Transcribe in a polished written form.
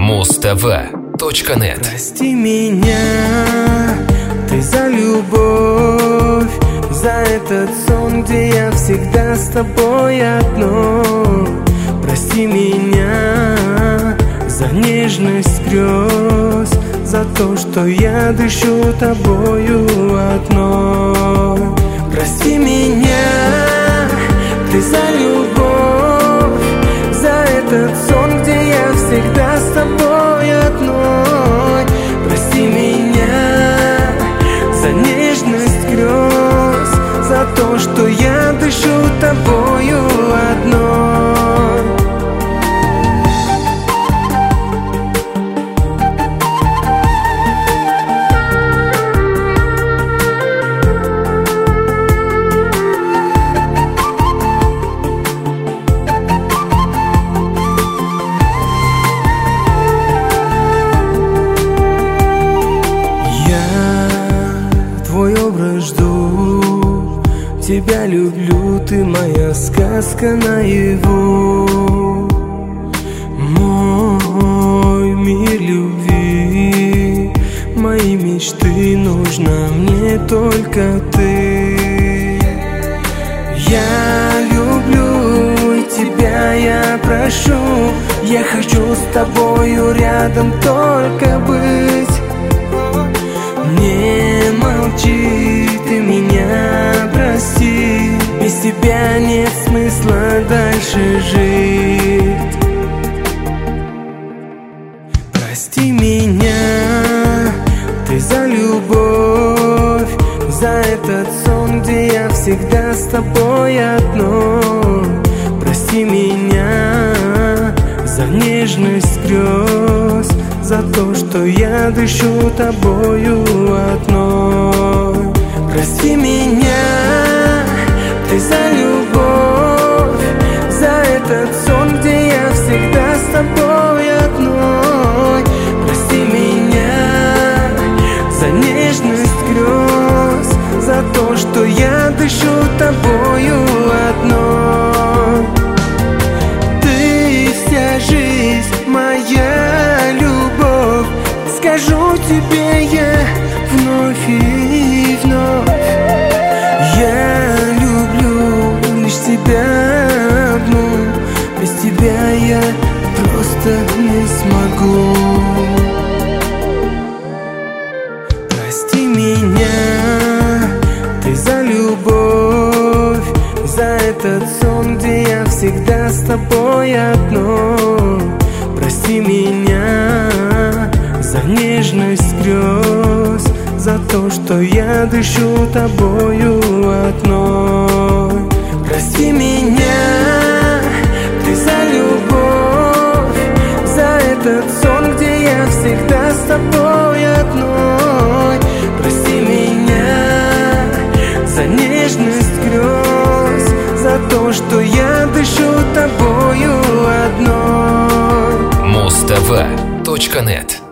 Muz-TV.net. Прости меня, ты за любовь, за этот сон, где я всегда с тобой одно. Прости меня за нежность грез, за то, что я дышу тобою одной. Прости меня, ты за любовь, за этот сон, где я всегда с тобой одной. Прости меня за нежность грез, за то, что я дышу тобою одной. Твой образ жду, тебя люблю, ты моя сказка наяву. Мой мир любви, мои мечты, нужна мне только ты. Я люблю тебя, я прошу, я хочу с тобою рядом только быть. Не молчи, ты меня прости, без тебя нет смысла дальше жить. Прости меня, ты за любовь, за этот сон, где я всегда с тобой одно. Прости меня за нежность грез, за то, что я дышу тобою одной. Прости меня, ты за любовь, за этот сон, где я всегда с тобой одной. Прости меня за нежность грез, за то, что я дышу тобою одной. Ты вся жизнь моя, любовь, скажу тебе я вновь и вновь. Я люблю лишь тебя одну, без тебя я просто не смогу. Прости меня, ты за любовь, за этот сон, где я всегда с тобой одно. Прости меня за нежность грез, за то, что я дышу тобою одной. Прости меня, ты за любовь, за этот сон, где я всегда с тобой одной. Прости меня за нежность грез, за то, что я дышу тобою одной. Muz-TV.net.